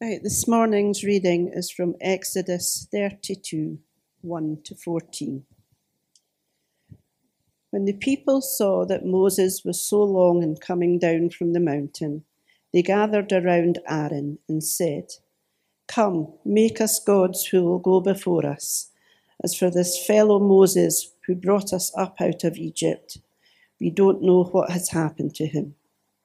This morning's reading is from Exodus 32, 1 to 14. When the people saw that Moses was so long in coming down from the mountain, they gathered around Aaron and said, "Come, make us gods who will go before us. As for this fellow Moses who brought us up out of Egypt, we don't know what has happened to him."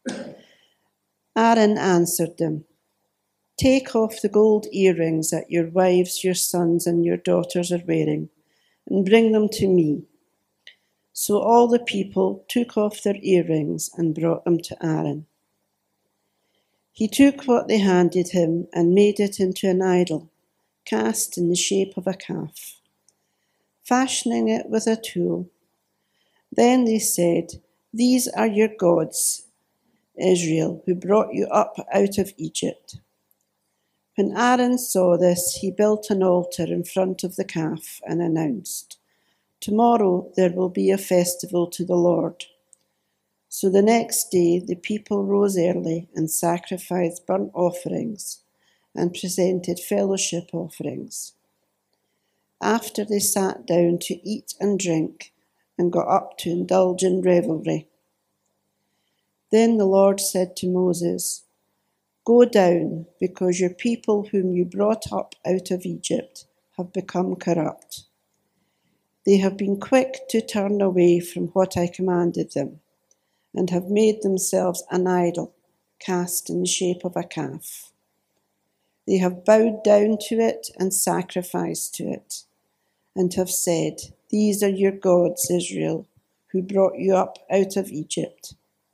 Aaron answered them, "Take off the gold earrings that your wives, your sons, and your daughters are wearing, and bring them to me." So all the people took off their earrings and brought them to Aaron. He took what they handed him and made it into an idol, cast in the shape of a calf, fashioning it with a tool. Then they said, "These are your gods, Israel, who brought you up out of Egypt." When Aaron saw this, he built an altar in front of the calf and announced, "Tomorrow there will be a festival to the Lord." So the next day the people rose early and sacrificed burnt offerings and presented fellowship offerings. After they sat down to eat and drink and got up to indulge in revelry. Then the Lord said to Moses, "Go down, because your people whom you brought up out of Egypt have become corrupt. They have been quick to turn away from what I commanded them, and have made themselves an idol cast in the shape of a calf. They have bowed down to it and sacrificed to it, and have said, 'These are your gods, Israel, who brought you up out of Egypt.'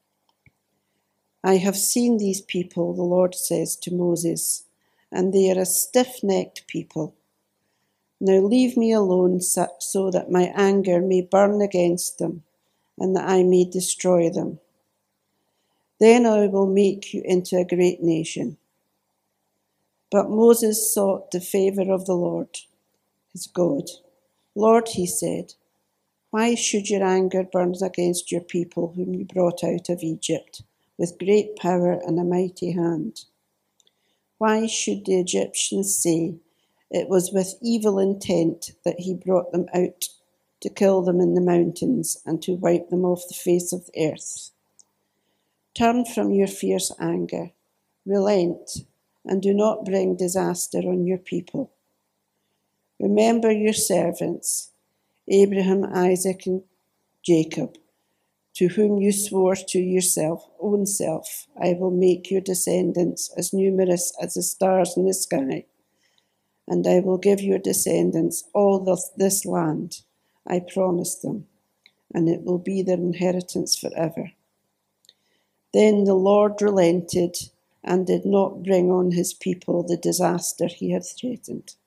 I have seen these people," the Lord says to Moses, "and they are a stiff-necked people. Now leave me alone so that my anger may burn against them, and that I may destroy them. Then I will make you into a great nation." But Moses sought the favour of the Lord, his God. "Lord," he said, "why should your anger burn against your people whom you brought out of Egypt with great power and a mighty hand? Why should the Egyptians say, 'It was with evil intent that he brought them out to kill them in the mountains and to wipe them off the face of the earth'? Turn from your fierce anger, relent, and do not bring disaster on your people. Remember your servants, Abraham, Isaac, and Jacob, to whom you swore to yourself, own self, 'I will make your descendants as numerous as the stars in the sky, and I will give your descendants all this land I promised them, and it will be their inheritance forever.' Then the Lord relented and did not bring on his people the disaster he had threatened."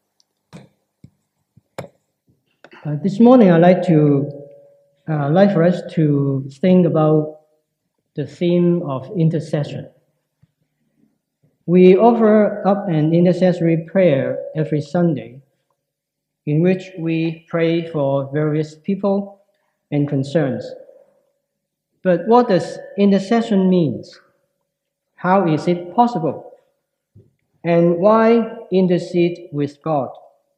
This morning, I'd like for us to think about the theme of intercession. We offer up an intercessory prayer every Sunday, in which we pray for various people and concerns. But what does intercession mean? How is it possible? And why intercede with God?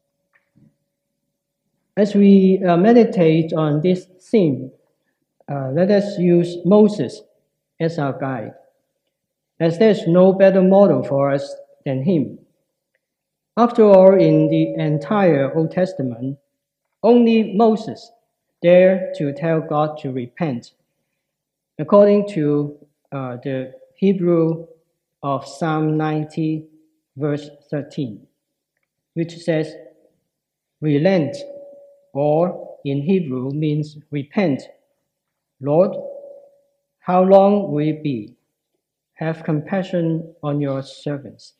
As we meditate on this theme, let us use Moses as our guide, as there's no better model for us than him. After all, in the entire Old Testament, only Moses dared to tell God to repent, according to the Hebrew of Psalm 90, verse 13, which says, "Relent," or in Hebrew means repent. "Lord, how long will it be? Have compassion on your servants."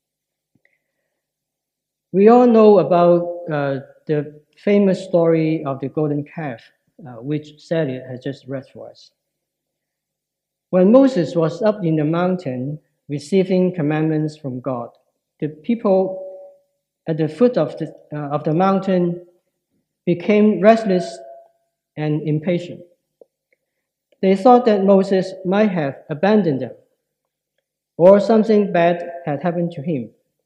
We all know about the famous story of the golden calf, which Sally has just read for us. When Moses was up in the mountain receiving commandments from God, the people at the foot of the mountain became restless and impatient. They thought that Moses might have abandoned them, or something bad had happened to him.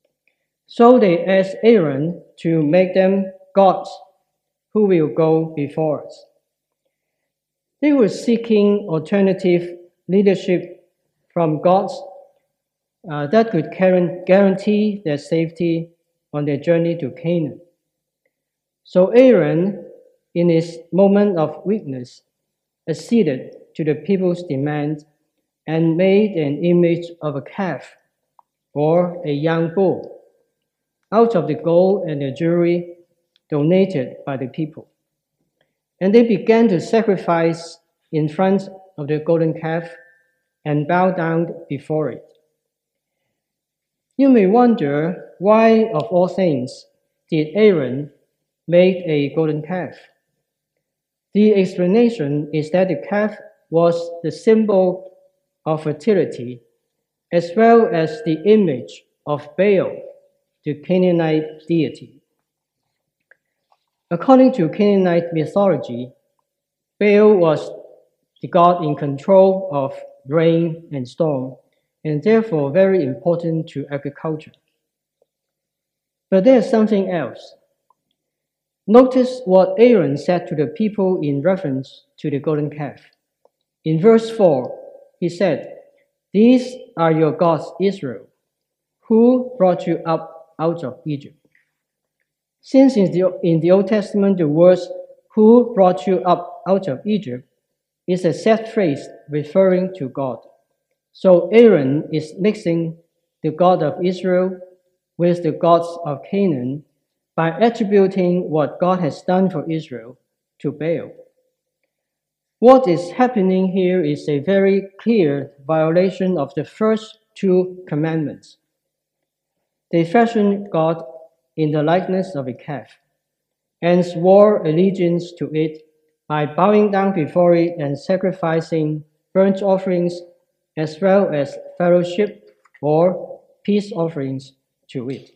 So they asked Aaron to make them gods who will go before us. They were seeking alternative leadership from gods that could guarantee their safety on their journey to Canaan. So Aaron, in his moment of weakness, acceded to the people's demand and made an image of a calf or a young bull out of the gold and the jewelry donated by the people. And they began to sacrifice in front of the golden calf and bow down before it. You may wonder why, of all things, did Aaron make a golden calf? The explanation is that the calf was the symbol of fertility, as well as the image of Baal, the Canaanite deity. According to Canaanite mythology, Baal was the god in control of rain and storm, and therefore very important to agriculture. But there's something else. Notice what Aaron said to the people in reference to the golden calf. In verse 4, he said, "These are your gods, Israel, who brought you up out of Egypt." Since in the Old Testament the words "who brought you up out of Egypt" is a set phrase referring to God. So Aaron is mixing the God of Israel with the gods of Canaan by attributing what God has done for Israel to Baal. What is happening here is a very clear violation of the first two commandments. They fashioned God in the likeness of a calf and swore allegiance to it by bowing down before it and sacrificing burnt offerings as well as fellowship or peace offerings to it.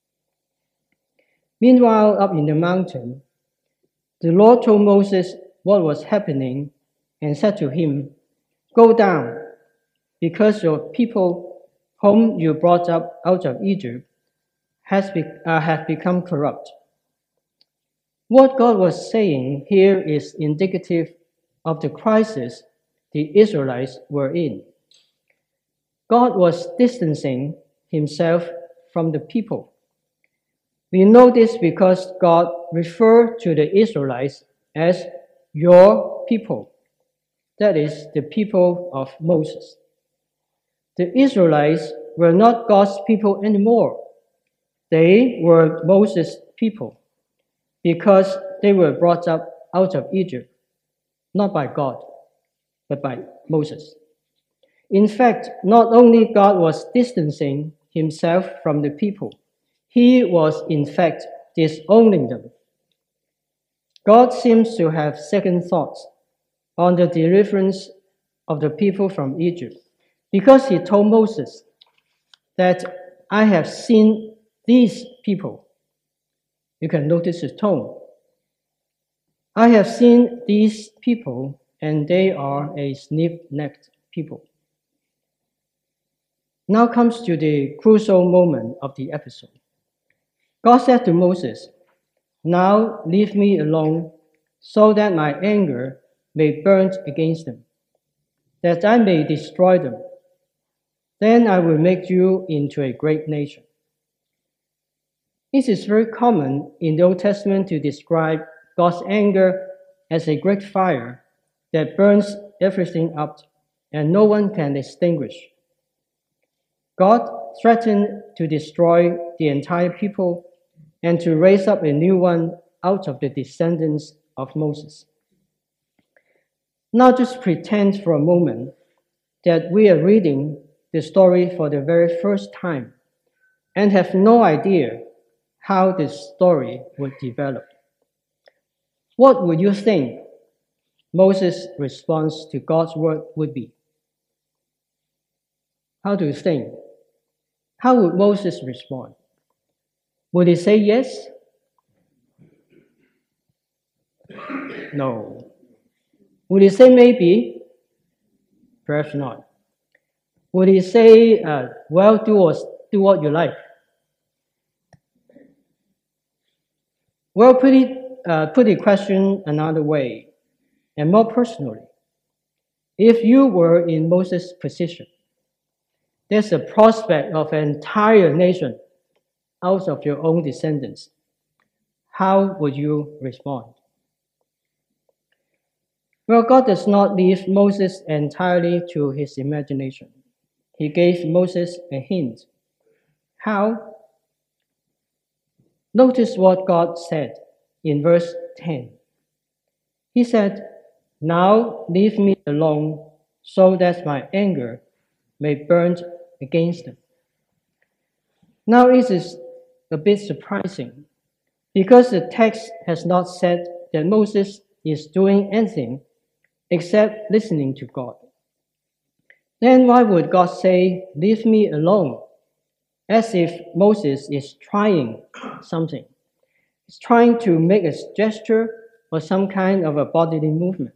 Meanwhile, up in the mountain, the Lord told Moses what was happening and said to him, "Go down, because your people whom you brought up out of Egypt have become corrupt." What God was saying here is indicative of the crisis the Israelites were in. God was distancing himself from the people. We know this because God referred to the Israelites as your people, that is, the people of Moses. The Israelites were not God's people anymore. They were Moses' people because they were brought up out of Egypt, not by God, but by Moses. In fact, not only God was distancing himself from the people, he was in fact disowning them. God seems to have second thoughts on the deliverance of the people from Egypt because he told Moses that "I have seen these people." You can notice his tone. "I have seen these people, and they are a stiff-necked people." Now comes to the crucial moment of the episode. God said to Moses, "Now leave me alone so that my anger may burn against them, that I may destroy them. Then I will make you into a great nation." It is very common in the Old Testament to describe God's anger as a great fire that burns everything up and no one can extinguish. God threatened to destroy the entire people and to raise up a new one out of the descendants of Moses. Now just pretend for a moment that we are reading the story for the very first time and have no idea how this story would develop. What would you think Moses' response to God's word would be? How do you think? How would Moses respond? Would he say yes? No. Would he say maybe? Perhaps not. Would he say, well, do what you like? Well, put the question another way, and more personally. If you were in Moses' position, there's a prospect of an entire nation out of your own descendants. How would you respond? Well, God does not leave Moses entirely to his imagination. He gave Moses a hint. How? Notice what God said in verse 10. He said, "Now leave me alone so that my anger may burn against them." Now it is a bit surprising because the text has not said that Moses is doing anything except listening to God. Then why would God say, "Leave me alone," as if Moses is trying something? He's trying to make a gesture or some kind of a bodily movement.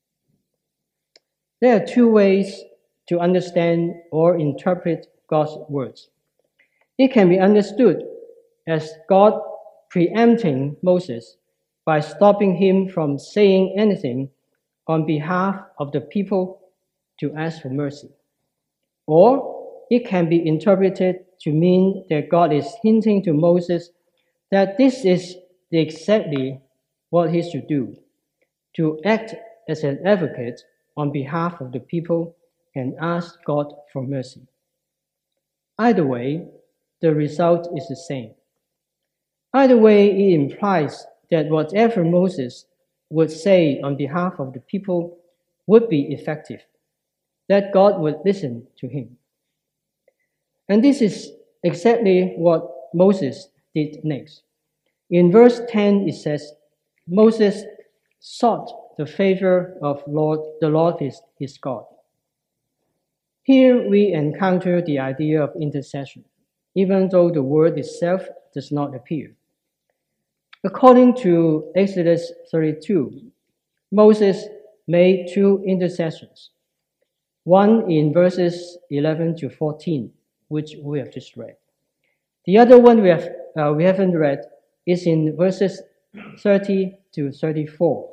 There are two ways to understand or interpret God's words. It can be understood as God preempting Moses by stopping him from saying anything on behalf of the people to ask for mercy. Or it can be interpreted to mean that God is hinting to Moses that this is exactly what he should do, to act as an advocate on behalf of the people and ask God for mercy. Either way, the result is the same. Either way, it implies that whatever Moses would say on behalf of the people would be effective, that God would listen to him. And this is exactly what Moses did next. In verse 10, it says, Moses sought the favor of the Lord his God. Here we encounter the idea of intercession, even though the word itself does not appear. According to Exodus 32, Moses made two intercessions, one in verses 11 to 14, which we have just read. The other one we haven't read is in verses 30 to 34.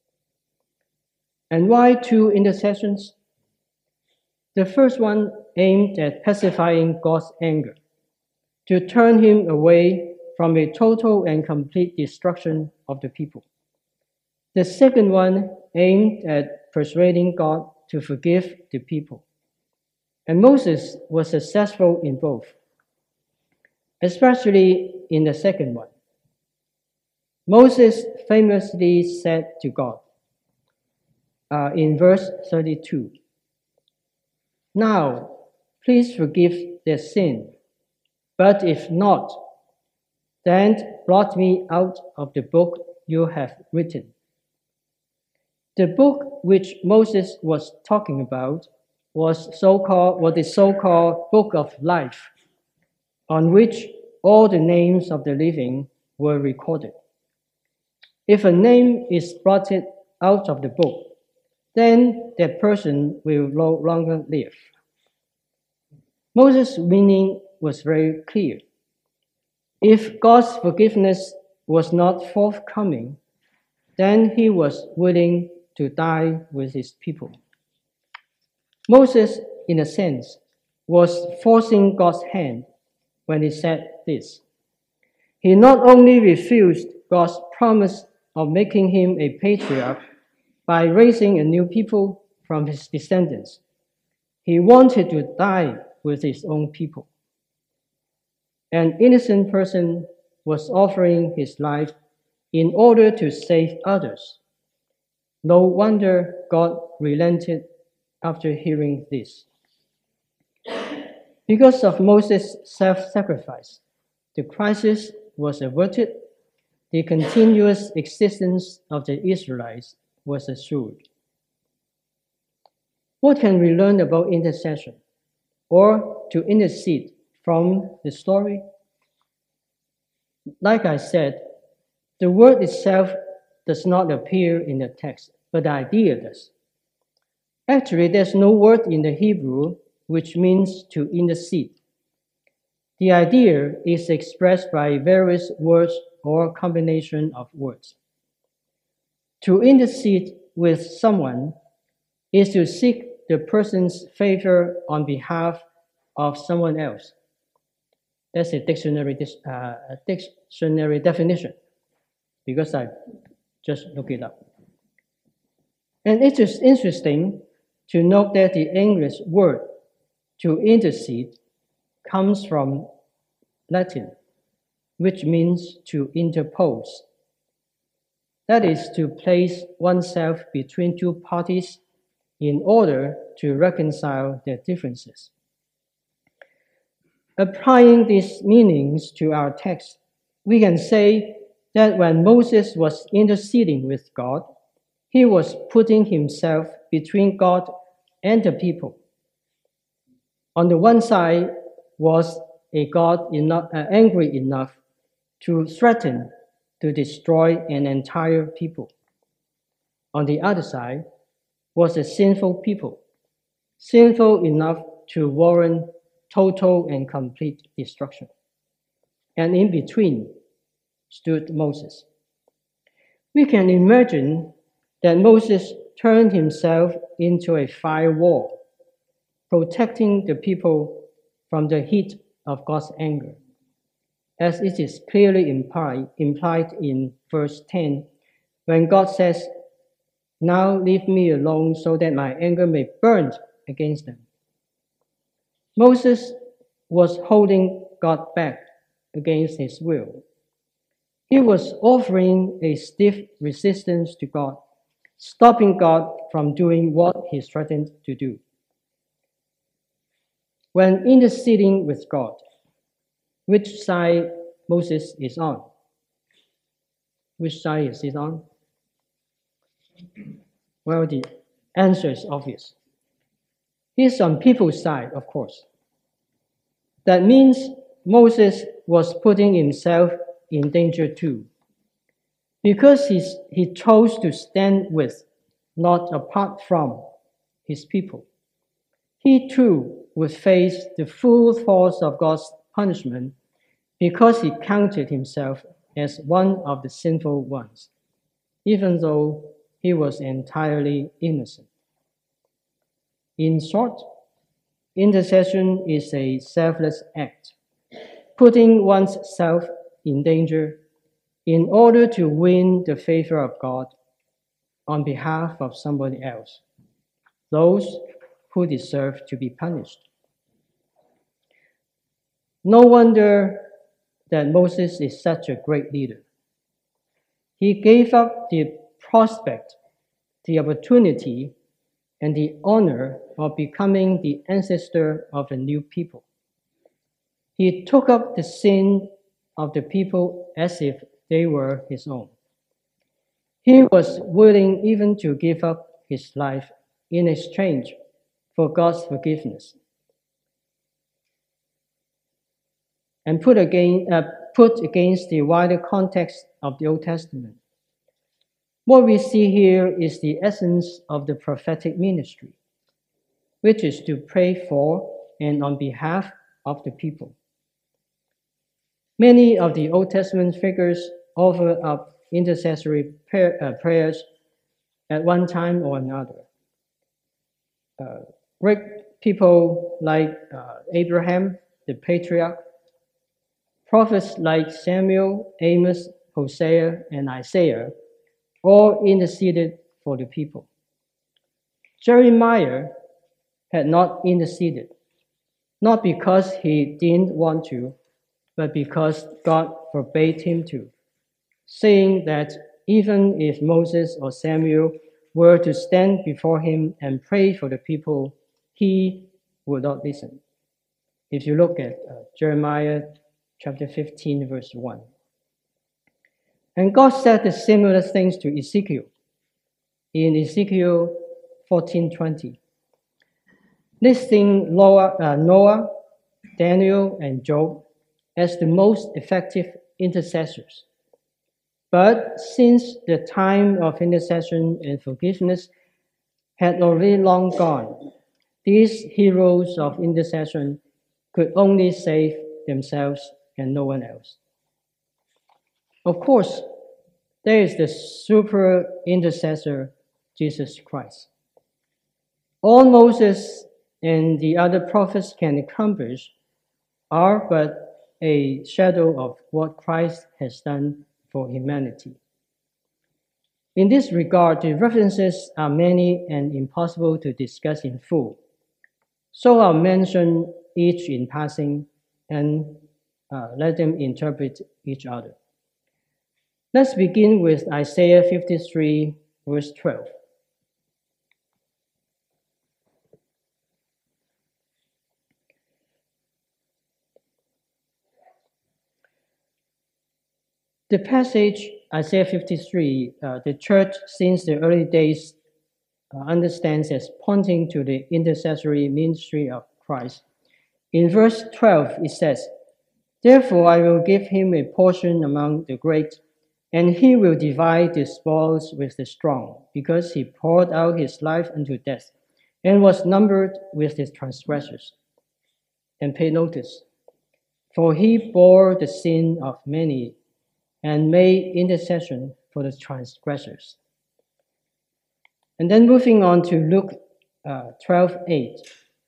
And why two intercessions? The first one aimed at pacifying God's anger, to turn him away from a total and complete destruction of the people. The second one aimed at persuading God to forgive the people. And Moses was successful in both, especially in the second one. Moses famously said to God in verse 32, "Now, please forgive their sin, but if not, then blot me out of the book you have written." The book which Moses was talking about was the so-called Book of Life, on which all the names of the living were recorded. If a name is blotted out of the book, then that person will no longer live. Moses' meaning was very clear. If God's forgiveness was not forthcoming, then he was willing to die with his people. Moses, in a sense, was forcing God's hand when he said this. He not only refused God's promise of making him a patriarch by raising a new people from his descendants, he wanted to die with his own people. An innocent person was offering his life in order to save others. No wonder God relented after hearing this. Because of Moses' self-sacrifice, the crisis was averted, the continuous existence of the Israelites was assured. What can we learn about intercession or to intercede from the story? Like I said, the word itself does not appear in the text, but the idea does. Actually, there's no word in the Hebrew which means to intercede. The idea is expressed by various words or combination of words. To intercede with someone is to seek the person's favor on behalf of someone else. That's a dictionary definition, because I just looked it up. And it is interesting to note that the English word to intercede comes from Latin, which means to interpose. That is, to place oneself between two parties in order to reconcile their differences. Applying these meanings to our text, we can say that when Moses was interceding with God, he was putting himself between God and the people. On the one side was a God angry enough to threaten to destroy an entire people. On the other side was a sinful people, sinful enough to warrant total and complete destruction. And in between stood Moses. We can imagine that Moses turned himself into a firewall, protecting the people from the heat of God's anger, as it is clearly implied in verse 10, when God says, "Now leave me alone so that my anger may burn against them." Moses was holding God back against his will. He was offering a stiff resistance to God, stopping God from doing what he threatened to do. When interceding with God, which side Moses is on? Which side is he on? Well, the answer is obvious. He's on people's side, of course. That means Moses was putting himself in danger too, because he chose to stand with, not apart from, his people. He too would face the full force of God's punishment because he counted himself as one of the sinful ones, even though he was entirely innocent. In short, intercession is a selfless act, putting one's self in danger in order to win the favor of God on behalf of somebody else, those who deserve to be punished. No wonder that Moses is such a great leader. He gave up the prospect, the opportunity, and the honor of becoming the ancestor of a new people. He took up the sin of the people as if they were his own. He was willing even to give up his life in exchange for God's forgiveness, and put against the wider context of the Old Testament. What we see here is the essence of the prophetic ministry, which is to pray for and on behalf of the people. Many of the Old Testament figures offer up intercessory prayers at one time or another. Great people like Abraham, the patriarch, prophets like Samuel, Amos, Hosea, and Isaiah all interceded for the people. Jeremiah had not interceded, not because he didn't want to, but because God forbade him to, saying that even if Moses or Samuel were to stand before him and pray for the people, he would not listen. If you look at Jeremiah chapter 15, verse 1. And God said the similar things to Ezekiel in Ezekiel 14:20. Listing Noah, Daniel, and Job as the most effective intercessors. But since the time of intercession and forgiveness had already long gone, these heroes of intercession could only save themselves and no one else. Of course, there is the super intercessor, Jesus Christ. All Moses and the other prophets can accomplish are but a shadow of what Christ has done for humanity. In this regard, the references are many and impossible to discuss in full. So I'll mention each in passing and let them interpret each other. Let's begin with Isaiah 53, verse 12. The passage, Isaiah 53, the church since the early days understands as pointing to the intercessory ministry of Christ. In verse 12, it says, "Therefore I will give him a portion among the great, and he will divide the spoils with the strong, because he poured out his life unto death, and was numbered with the transgressors." And pay notice, "For he bore the sin of many, and made intercession for the transgressors." And then moving on to Luke 12:8.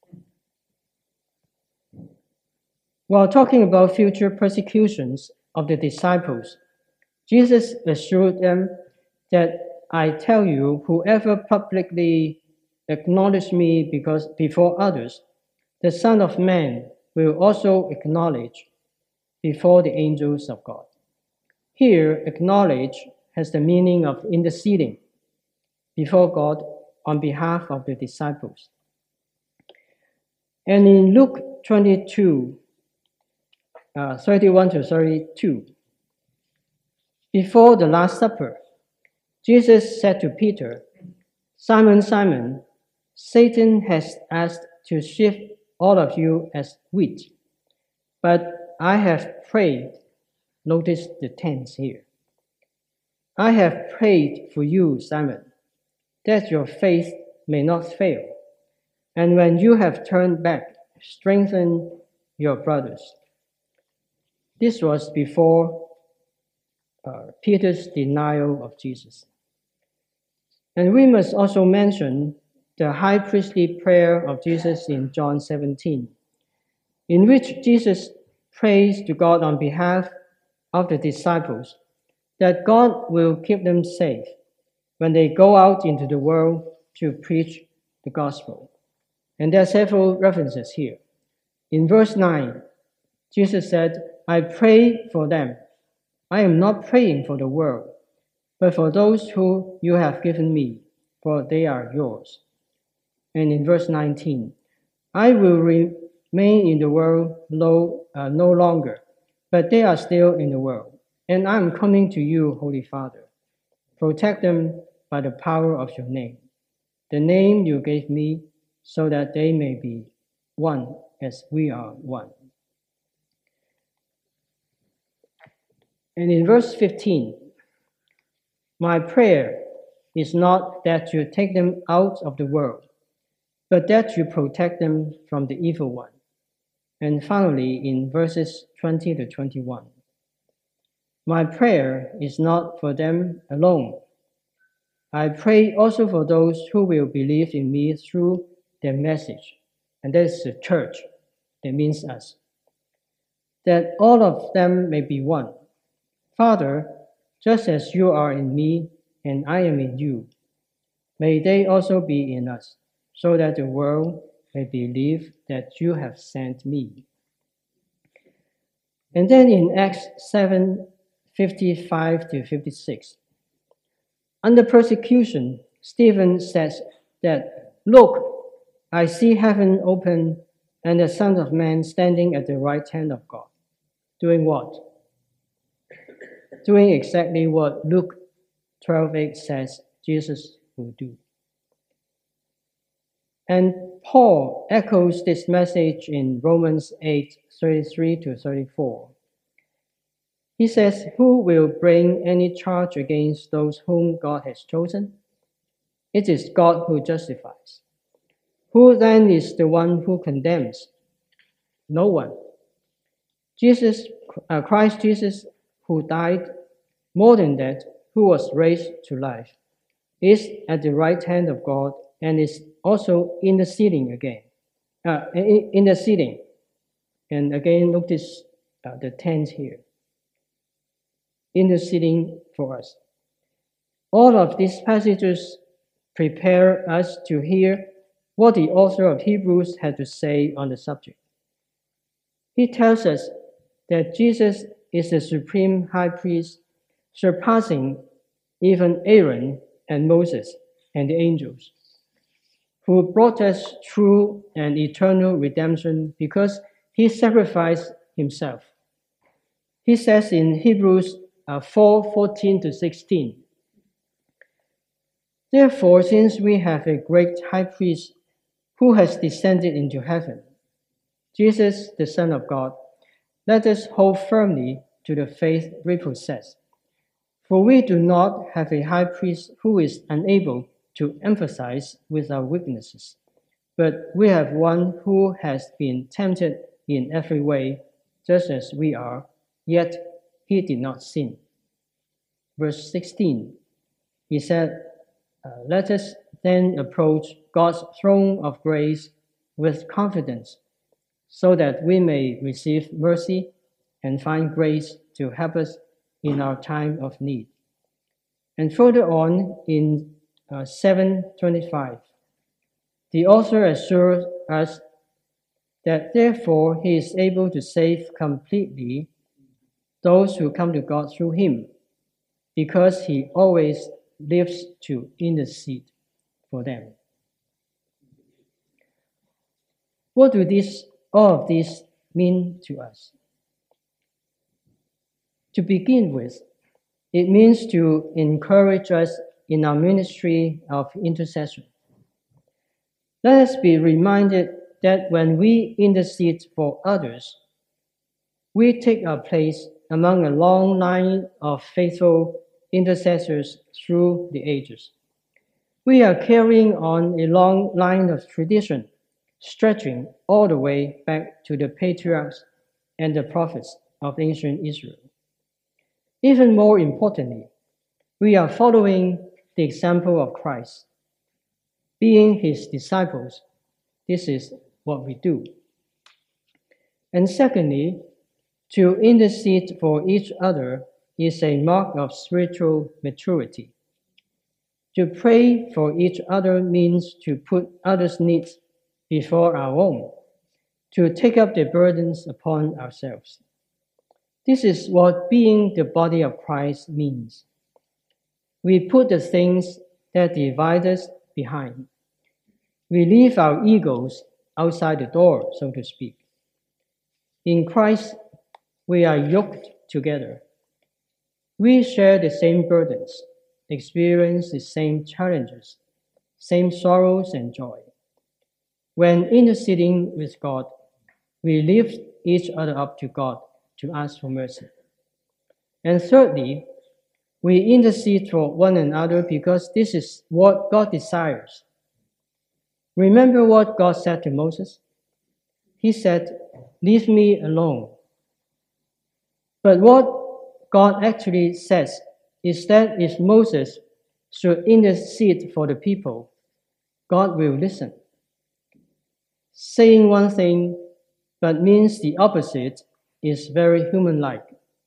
While talking about future persecutions of the disciples, Jesus assured them that, "I tell you, whoever publicly acknowledges me before others, the Son of Man will also acknowledge before the angels of God." Here, acknowledge has the meaning of interceding before God on behalf of the disciples. And in Luke 22, 31 to 32, before the Last Supper, Jesus said to Peter, "Simon, Simon, Satan has asked to sift all of you as wheat, but I have prayed." Notice the tense here. "I have prayed for you, Simon, that your faith may not fail. And when you have turned back, strengthen your brothers." This was before Peter's denial of Jesus. And we must also mention the high priestly prayer of Jesus in John 17, in which Jesus prays to God on behalf of the disciples that God will keep them safe when they go out into the world to preach the gospel. And there are several references here. In verse 9, Jesus said, "I pray for them. I am not praying for the world, but for those who you have given me, for they are yours." And in verse 19, "I will remain in the world no longer, but they are still in the world. And I am coming to you, Holy Father. Protect them by the power of your name, the name you gave me, so that they may be one as we are one." And in verse 15, "My prayer is not that you take them out of the world, but that you protect them from the evil one." And finally, in verses 20 to 21, "My prayer is not for them alone. I pray also for those who will believe in me through their message." And that is the church. That means us. "That all of them may be one. Father, just as you are in me and I am in you, may they also be in us, so that the world may believe that you have sent me." And then in Acts 7:55 to 56, under persecution, Stephen says that, "Look, I see heaven open and the Son of Man standing at the right hand of God." Doing what? Doing exactly what Luke 12:8 says Jesus will do. And Paul echoes this message in Romans 8:33 to 34. He says, "Who will bring any charge against those whom God has chosen? It is God who justifies. Who then is the one who condemns? No one. Christ Jesus, who died, More than that, who was raised to life, is at the right hand of God and is also interceding again. Interceding. And again, notice the tense here. Interceding for us. All of these passages prepare us to hear what the author of Hebrews had to say on the subject. He tells us that Jesus is the supreme high priest, surpassing even Aaron and Moses and the angels, who brought us true and eternal redemption because he sacrificed himself. He says in Hebrews 4:14-16, "Therefore, since we have a great high priest who has descended into heaven, Jesus, the Son of God, let us hold firmly to the faith we possess. For we do not have a high priest who is unable to empathize with our weaknesses, but we have one who has been tempted in every way, just as we are, yet he did not sin." Verse 16, he said, "Let us then approach God's throne of grace with confidence, so that we may receive mercy and find grace to help us in our time of need." And further on in 7:25, the author assures us that therefore he is able to save completely those who come to God through him, because he always lives to intercede for them. What do all of these mean to us? To begin with, it means to encourage us in our ministry of intercession. Let us be reminded that when we intercede for others, we take our place among a long line of faithful intercessors through the ages. We are carrying on a long line of tradition, stretching all the way back to the patriarchs and the prophets of ancient Israel. Even more importantly, we are following the example of Christ. Being his disciples, this is what we do. And secondly, to intercede for each other is a mark of spiritual maturity. To pray for each other means to put others' needs before our own, to take up their burdens upon ourselves. This is what being the body of Christ means. We put the things that divide us behind. We leave our egos outside the door, so to speak. In Christ, we are yoked together. We share the same burdens, experience the same challenges, same sorrows and joy. When interceding with God, we lift each other up to God to ask for mercy. And thirdly, we intercede for one another because this is what God desires. Remember what God said to Moses? He said, "Leave me alone." But what God actually says is that if Moses should intercede for the people, God will listen. Saying one thing but means the opposite is very human-like.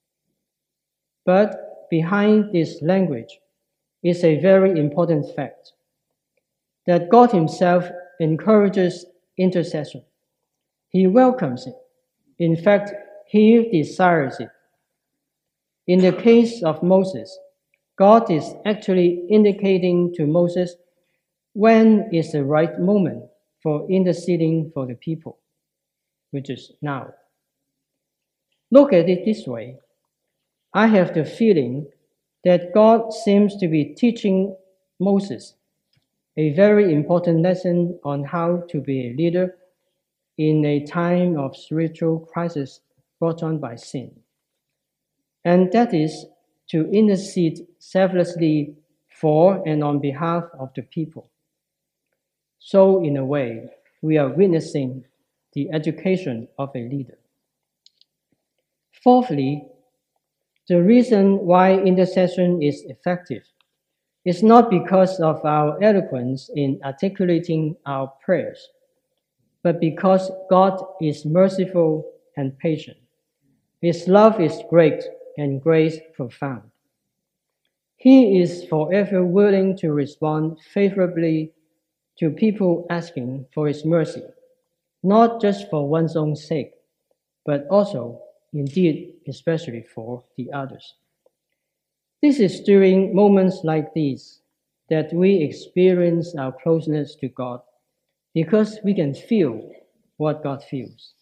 But behind this language is a very important fact, that God himself encourages intercession. He welcomes it. In fact, he desires it. In the case of Moses, God is actually indicating to Moses when is the right moment for interceding for the people, which is now. Look at it this way. I have the feeling that God seems to be teaching Moses a very important lesson on how to be a leader in a time of spiritual crisis brought on by sin. And that is to intercede selflessly for and on behalf of the people. So, in a way, we are witnessing the education of a leader. Fourthly, The reason why intercession is effective is not because of our eloquence in articulating our prayers, but because God is merciful and patient. His love is great and grace profound. He is forever willing to respond favorably to people asking for His mercy, not just for one's own sake, but also, indeed, especially for the others. This is during moments like these that we experience our closeness to God, because we can feel what God feels.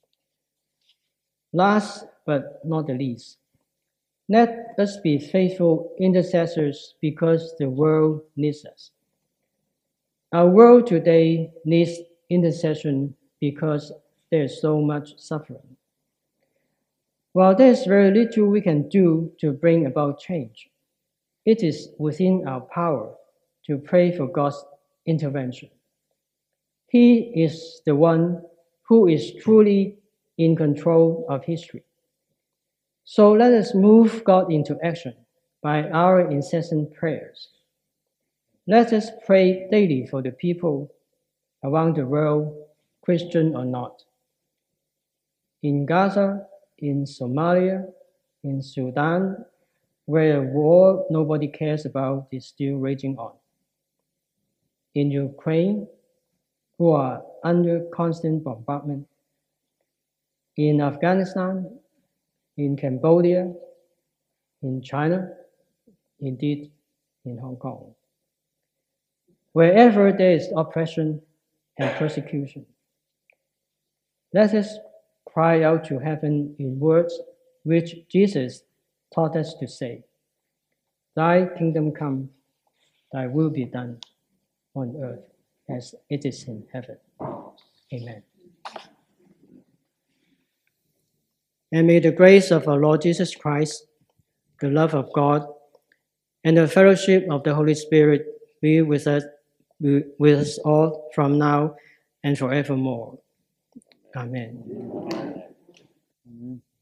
Last but not the least, let us be faithful intercessors because the world needs us. Our world today needs intercession because there is so much suffering. While there is very little we can do to bring about change, it is within our power to pray for God's intervention. He is the one who is truly in control of history. So let us move God into action by our incessant prayers. Let us pray daily for the people around the world, Christian or not. In Gaza, in Somalia, in Sudan, where a war nobody cares about is still raging on. In Ukraine, who are under constant bombardment. In Afghanistan, in Cambodia, in China, indeed in Hong Kong. Wherever there is oppression and persecution, let us cry out to heaven in words which Jesus taught us to say, "Thy kingdom come, thy will be done on earth as it is in heaven." Amen. And may the grace of our Lord Jesus Christ, the love of God, and the fellowship of the Holy Spirit be with us all from now and forevermore. Amen.